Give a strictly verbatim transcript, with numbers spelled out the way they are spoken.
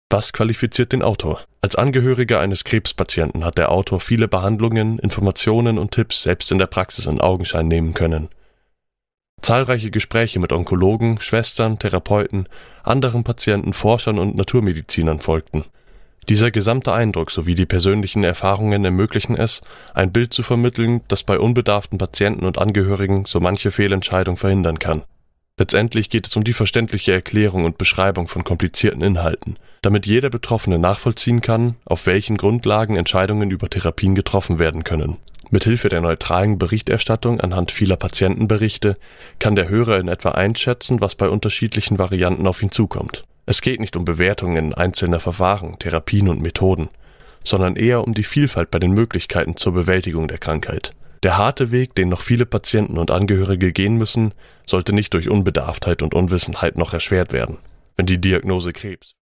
Was qualifiziert den Autor? Als Angehöriger eines Krebspatienten hat der Autor viele Behandlungen, Informationen und Tipps selbst in der Praxis in Augenschein nehmen können. Zahlreiche Gespräche mit Onkologen, Schwestern, Therapeuten, anderen Patienten, Forschern und Naturmedizinern folgten. Dieser gesamte Eindruck sowie die persönlichen Erfahrungen ermöglichen es, ein Bild zu vermitteln, das bei unbedarften Patienten und Angehörigen so manche Fehlentscheidung verhindern kann. Letztendlich geht es um die verständliche Erklärung und Beschreibung von komplizierten Inhalten, damit jeder Betroffene nachvollziehen kann, auf welchen Grundlagen Entscheidungen über Therapien getroffen werden können. Mithilfe der neutralen Berichterstattung anhand vieler Patientenberichte kann der Hörer in etwa einschätzen, was bei unterschiedlichen Varianten auf ihn zukommt. Es geht nicht um Bewertungen einzelner Verfahren, Therapien und Methoden, sondern eher um die Vielfalt bei den Möglichkeiten zur Bewältigung der Krankheit. Der harte Weg, den noch viele Patienten und Angehörige gehen müssen, sollte nicht durch Unbedarftheit und Unwissenheit noch erschwert werden. Wenn die Diagnose Krebs